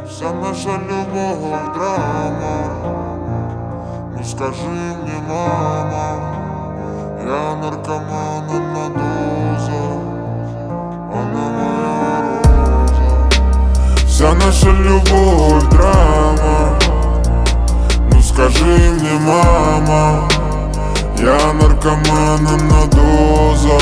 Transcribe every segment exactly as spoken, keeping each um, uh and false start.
Вся наша любовь драма. Ну скажи мне, мама, я наркоман, она доза, она моя роза. Вся наша любовь драма. Ну скажи мне, мама, я наркоман, она доза,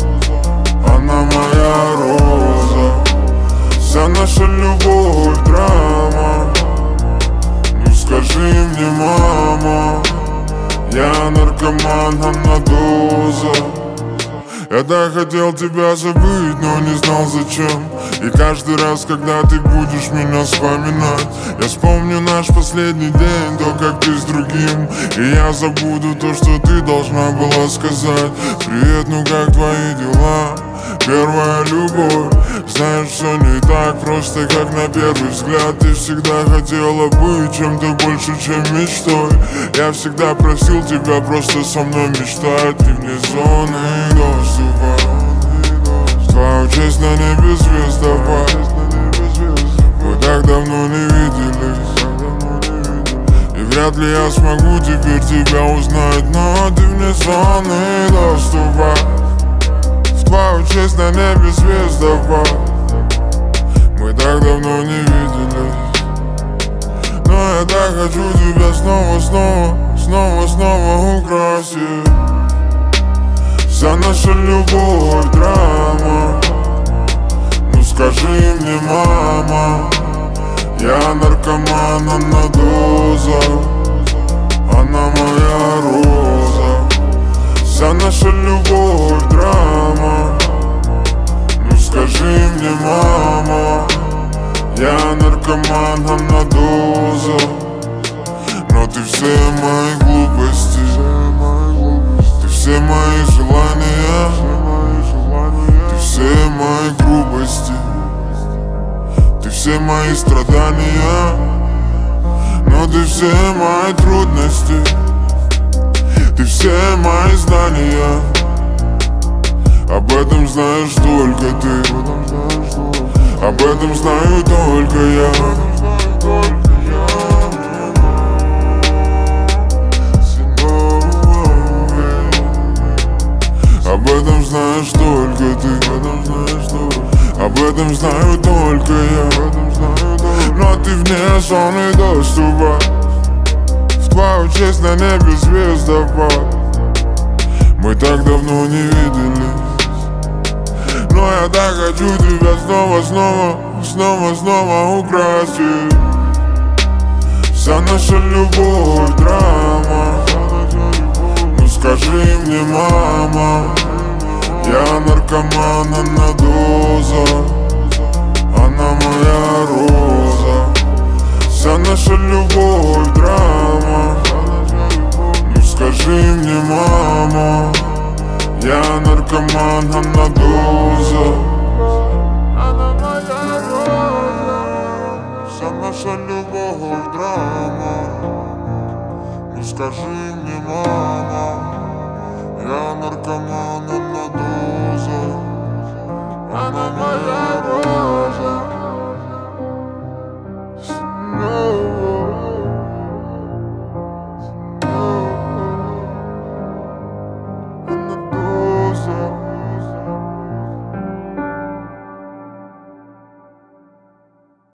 она моя роза. Вся наша любовь драма. Ну скажи мне, мама, я наркоман, она доза. Я так хотел тебя забыть, но не знал зачем. И каждый раз, когда ты будешь меня вспоминать, я вспомню наш последний день, то, как ты с другим. И я забуду то, что ты должна была сказать. Привет, ну как твои дела? Первая любовь. Знаешь, все не так просто, как на первый взгляд. Ты всегда хотела быть чем-то больше, чем мечтой. Я всегда просил тебя просто со мной мечтать. Ты вне зоны доступа. Твою честь на небе звездопад. Мы так давно не виделись, и вряд ли я смогу теперь тебя узнать. Но ты вне зоны доступа. В твою честь на небе звездопад. Мы так давно не виделись, но я так хочу тебя снова, снова, снова, снова украсить. Вся наша любовь драма. Ну скажи мне, мама, я наркоман, она доза, она моя роза. Вся наша любовь драма. Ну скажи мне, мама, я наркоман, она доза. Но ты все мои глупости, ты все мои желания, ты все мои грубости, ты все мои страдания. Но ты все мои трудности, ты все мои знания. Об этом знаешь только ты, об этом знаю только я. Об этом знаешь только ты, об этом знаю только я. Но ты вне зоны доступа. В твою честь на небе звездопад. Мы так давно не виделись, но я так хочу тебя снова, снова, снова, снова украсить. Вся наша любовь драма. Ну скажи мне, мама, я наркоман, она доза, она моя роза. Вся наша любовь драма. Ну скажи мне, мама, я наркоман, она доза, она моя роза. Вся наша любовь драма. Ну скажи мне, мама, я наркоман, она доза, она моя